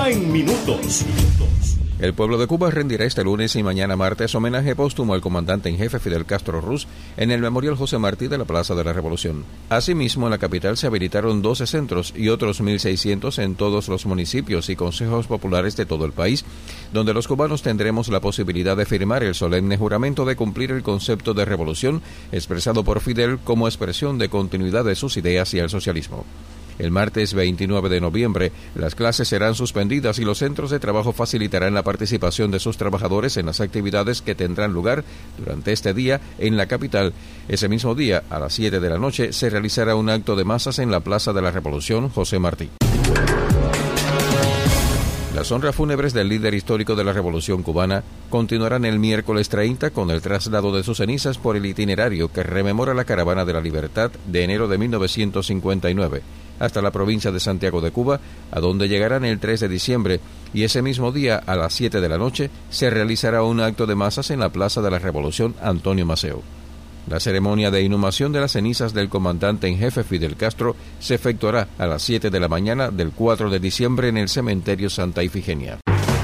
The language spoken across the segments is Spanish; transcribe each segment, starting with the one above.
Cuba en minutos. El pueblo de Cuba rendirá este lunes y mañana martes homenaje póstumo al comandante en jefe Fidel Castro Ruz en el Memorial José Martí de la Plaza de la Revolución. Asimismo, en la capital se habilitaron 12 centros y otros 1.600 en todos los municipios y consejos populares de todo el país, donde los cubanos tendremos la posibilidad de firmar el solemne juramento de cumplir el concepto de revolución expresado por Fidel como expresión de continuidad de sus ideas y el socialismo. El martes 29 de noviembre, las clases serán suspendidas y los centros de trabajo facilitarán la participación de sus trabajadores en las actividades que tendrán lugar durante este día en la capital. Ese mismo día, a las 7 de la noche, se realizará un acto de masas en la Plaza de la Revolución José Martí. Las honras fúnebres del líder histórico de la Revolución cubana continuarán el miércoles 30 con el traslado de sus cenizas por el itinerario que rememora la Caravana de la Libertad de enero de 1959 hasta la provincia de Santiago de Cuba, a donde llegarán el 3 de diciembre, y ese mismo día, a las 7 de la noche, se realizará un acto de masas en la Plaza de la Revolución Antonio Maceo. La ceremonia de inhumación de las cenizas del comandante en jefe Fidel Castro se efectuará a las 7 de la mañana del 4 de diciembre en el cementerio Santa Ifigenia.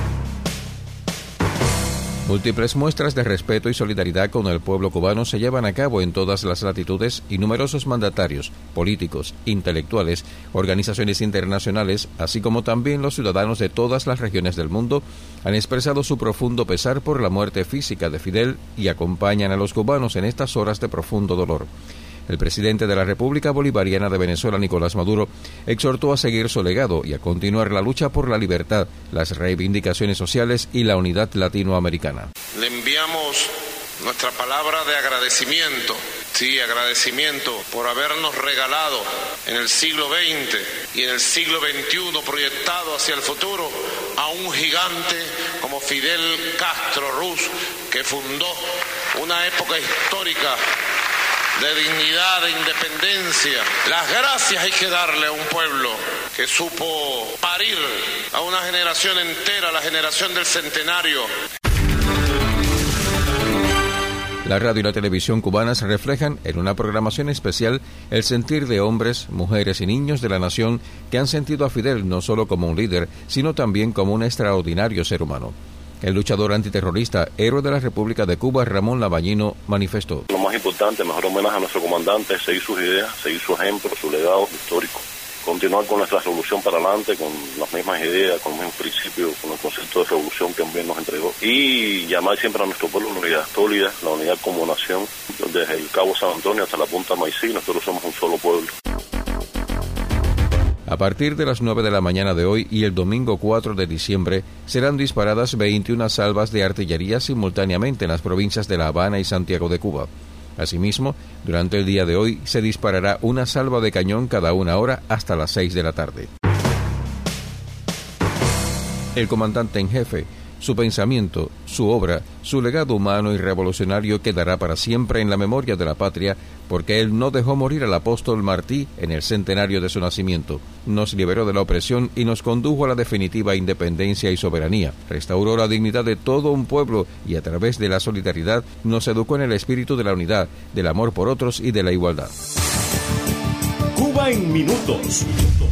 Múltiples muestras de respeto y solidaridad con el pueblo cubano se llevan a cabo en todas las latitudes y numerosos mandatarios, políticos, intelectuales, organizaciones internacionales, así como también los ciudadanos de todas las regiones del mundo, han expresado su profundo pesar por la muerte física de Fidel y acompañan a los cubanos en estas horas de profundo dolor. El presidente de la República Bolivariana de Venezuela, Nicolás Maduro, exhortó a seguir su legado y a continuar la lucha por la libertad, las reivindicaciones sociales y la unidad latinoamericana. Le enviamos nuestra palabra de agradecimiento, agradecimiento por habernos regalado en el siglo XX y en el siglo XXI proyectado hacia el futuro a un gigante como Fidel Castro Ruz, que fundó una época histórica de dignidad, de independencia. Las gracias hay que darle a un pueblo que supo parir a una generación entera, la generación del centenario. La radio y la televisión cubanas reflejan en una programación especial el sentir de hombres, mujeres y niños de la nación que han sentido a Fidel no solo como un líder, sino también como un extraordinario ser humano. El luchador antiterrorista, héroe de la República de Cuba, Ramón Lavallino, manifestó: Lo más importante, mejor homenaje a nuestro comandante, seguir sus ideas, seguir su ejemplo, su legado histórico. Continuar con nuestra revolución para adelante, con las mismas ideas, con los mismos principios, con el concepto de revolución que también nos entregó. Y llamar siempre a nuestro pueblo una unidad sólida, la unidad como nación, desde el Cabo San Antonio hasta la Punta Maicí, nosotros somos un solo pueblo. A partir de las 9 de la mañana de hoy y el domingo 4 de diciembre, serán disparadas 21 salvas de artillería simultáneamente en las provincias de La Habana y Santiago de Cuba. Asimismo, durante el día de hoy se disparará una salva de cañón cada una hora hasta las 6 de la tarde. El comandante en jefe, su pensamiento, su obra, su legado humano y revolucionario quedará para siempre en la memoria de la patria, porque él no dejó morir al apóstol Martí en el centenario de su nacimiento. Nos liberó de la opresión y nos condujo a la definitiva independencia y soberanía. Restauró la dignidad de todo un pueblo y a través de la solidaridad nos educó en el espíritu de la unidad, del amor por otros y de la igualdad. Cuba en minutos.